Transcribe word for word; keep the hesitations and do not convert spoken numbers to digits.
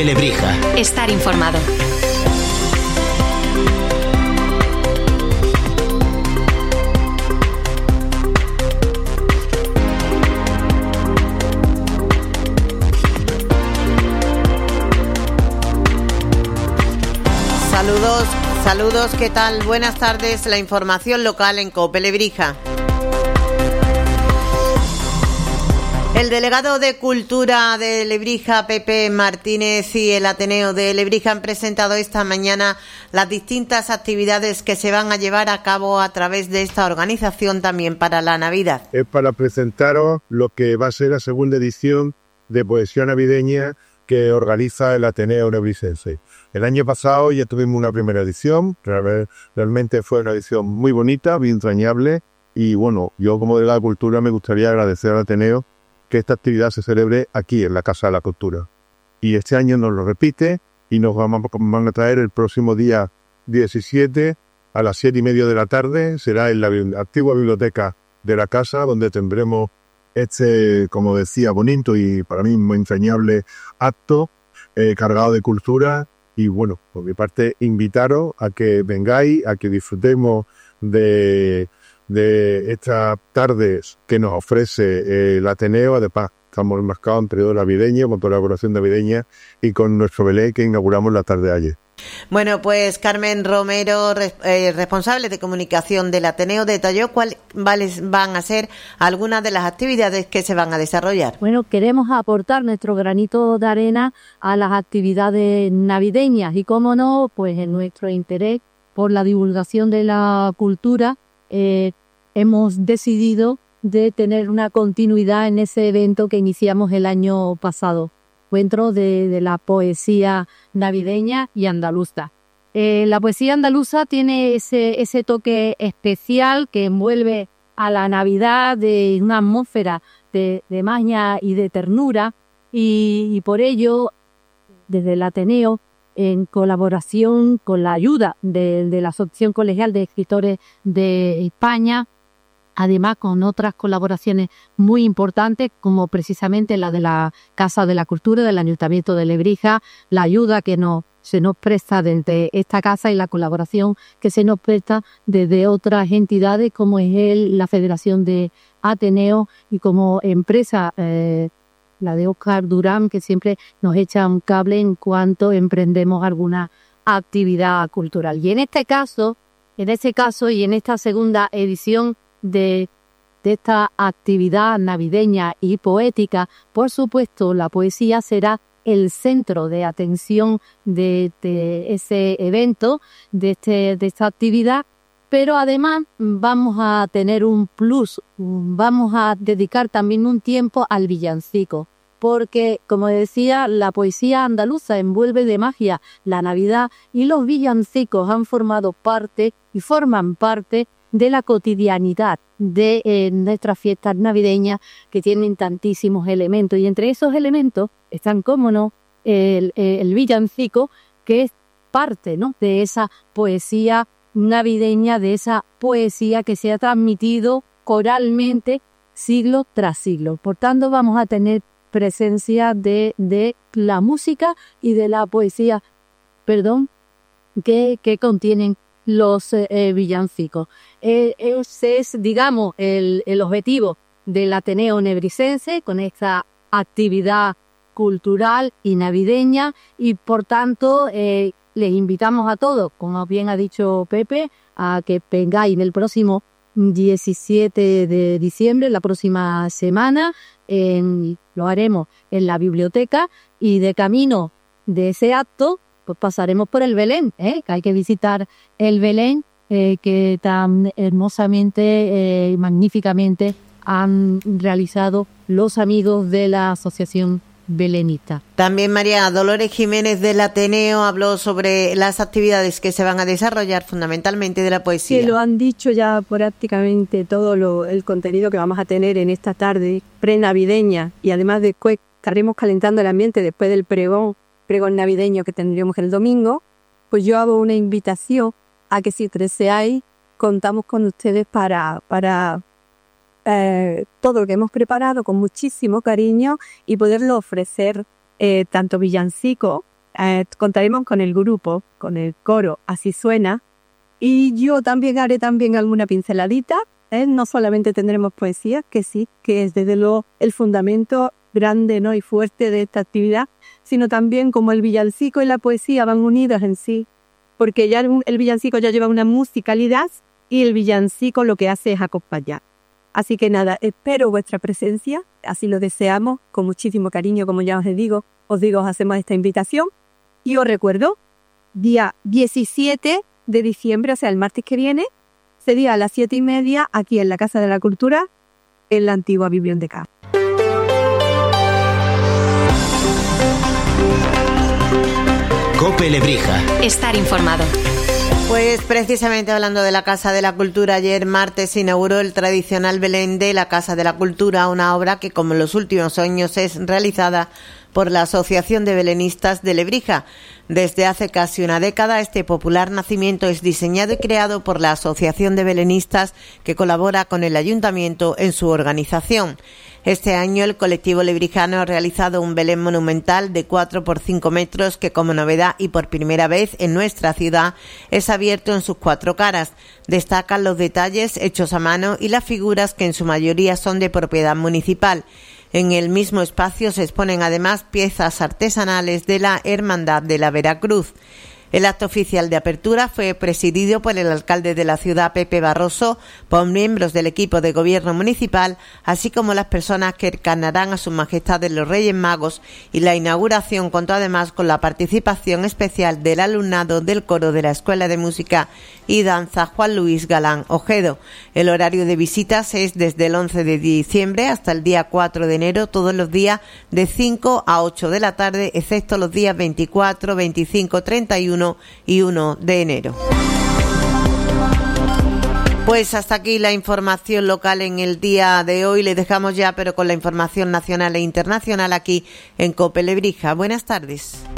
COPE Lebrija. Estar informado. Saludos, saludos, ¿qué tal? Buenas tardes, la información local en COPE Lebrija. El delegado de Cultura de Lebrija, Pepe Martínez, y el Ateneo de Lebrija han presentado esta mañana las distintas actividades que se van a llevar a cabo a través de esta organización también para la Navidad. Es para presentaros lo que va a ser la segunda edición de Poesía Navideña que organiza el Ateneo Nebrisense. El año pasado ya tuvimos una primera edición, realmente fue una edición muy bonita, muy entrañable, y bueno, yo como delegado de Cultura me gustaría agradecer al Ateneo que esta actividad se celebre aquí en la Casa de la Cultura. Y este año nos lo repite y nos vamos, van a traer el próximo día diecisiete a las siete y media de la tarde. Será en la antigua biblioteca de la casa, donde tendremos este, como decía, bonito y para mí muy entrañable acto eh, cargado de cultura. Y bueno, por mi parte, invitaros a que vengáis, a que disfrutemos de... de estas tardes que nos ofrece el Ateneo. Además, estamos enmarcados en periodo navideño, con colaboración navideña y con nuestro Belén que inauguramos la tarde de ayer. Bueno, pues Carmen Romero, eh, responsable de comunicación del Ateneo, detalló cuáles van a ser algunas de las actividades que se van a desarrollar. Bueno, queremos aportar nuestro granito de arena a las actividades navideñas y, cómo no, pues en nuestro interés por la divulgación de la cultura, Eh, hemos decidido de tener una continuidad en ese evento que iniciamos el año pasado, encuentro de, de la poesía navideña y andaluza. Eh, la poesía andaluza tiene ese, ese toque especial que envuelve a la Navidad de una atmósfera de, de magia y de ternura, y, y por ello, desde el Ateneo, en colaboración con la ayuda de, de la Asociación Colegial de Escritores de España, además con otras colaboraciones muy importantes, como precisamente la de la Casa de la Cultura del Ayuntamiento de Lebrija, la ayuda que nos, se nos presta desde esta casa y la colaboración que se nos presta desde otras entidades como es el, la Federación de Ateneo y como empresa eh, la de Óscar Durán, que siempre nos echa un cable en cuanto emprendemos alguna actividad cultural. Y en este caso, en este caso y en esta segunda edición de, de esta actividad navideña y poética, por supuesto, la poesía será el centro de atención de, de ese evento, de, este, de esta actividad, pero además vamos a tener un plus, vamos a dedicar también un tiempo al villancico, porque, como decía, la poesía andaluza envuelve de magia la Navidad y los villancicos han formado parte y forman parte de la cotidianidad de eh, nuestras fiestas navideñas, que tienen tantísimos elementos, y entre esos elementos están, cómo no, el, el villancico, que es parte, ¿no?, de esa poesía navideña, de esa poesía que se ha transmitido coralmente siglo tras siglo. Por tanto, vamos a tener presencia de, de la música y de la poesía, perdón, que, que contienen los eh, villancicos. Eh, ese es, digamos, el, el objetivo del Ateneo Nebrisense con esta actividad cultural y navideña, y por tanto eh, les invitamos a todos, como bien ha dicho Pepe, a que vengáis el próximo diecisiete de diciembre, la próxima semana. En, lo haremos en la biblioteca, y de camino de ese acto pues pasaremos por el Belén, ¿eh? Que hay que visitar el Belén, eh, que tan hermosamente y eh, magníficamente han realizado los amigos de la Asociación Belenista. También María Dolores Jiménez del Ateneo habló sobre las actividades que se van a desarrollar, fundamentalmente de la poesía. Que lo han dicho ya prácticamente todo lo, el contenido que vamos a tener en esta tarde prenavideña, y además después estaremos calentando el ambiente después del pregón, pregón navideño que tendremos el domingo. Pues yo hago una invitación a que si deseáis, contamos con ustedes para... para Eh, todo lo que hemos preparado con muchísimo cariño y poderlo ofrecer, eh, tanto villancicos eh, contaremos con el grupo, con el coro Así Suena, y yo también haré también alguna pinceladita. ¿eh? No solamente tendremos poesía, que sí, que es desde luego el fundamento grande, ¿no? y fuerte de esta actividad, sino también como el villancico y la poesía van unidos en sí, porque ya el villancico ya lleva una musicalidad y el villancico lo que hace es acompañar. Así que nada, espero vuestra presencia, así lo deseamos, con muchísimo cariño, como ya os digo, os digo, os hacemos esta invitación. Y os recuerdo, día diecisiete de diciembre, o sea, el martes que viene, sería a las siete y media, aquí en la Casa de la Cultura, en la antigua biblioteca. COPE Lebrija. Estar informado. Pues precisamente hablando de la Casa de la Cultura, ayer martes se inauguró el tradicional Belén de la Casa de la Cultura, una obra que como en los últimos años es realizada por la Asociación de Belenistas de Lebrija. Desde hace casi una década, este popular nacimiento es diseñado y creado por la Asociación de Belenistas, que colabora con el Ayuntamiento en su organización. Este año el colectivo lebrijano ha realizado un Belén monumental de cuatro por cinco metros que, como novedad y por primera vez en nuestra ciudad, es abierto en sus cuatro caras. Destacan los detalles hechos a mano y las figuras, que en su mayoría son de propiedad municipal. En el mismo espacio se exponen además piezas artesanales de la Hermandad de la Veracruz. El acto oficial de apertura fue presidido por el alcalde de la ciudad, Pepe Barroso, por miembros del equipo de gobierno municipal, así como las personas que encarnarán a sus majestades los Reyes Magos, y la inauguración contó además con la participación especial del alumnado del coro de la Escuela de Música y Danza Juan Luis Galán Ojedo. El horario de visitas es desde el once de diciembre hasta el día cuatro de enero, todos los días de cinco a ocho de la tarde, excepto los días veinticuatro, veinticinco, treinta y uno y uno de enero. Pues hasta aquí la información local en el día de hoy. Le dejamos ya, pero con la información nacional e internacional aquí en COPE Lebrija. Buenas tardes.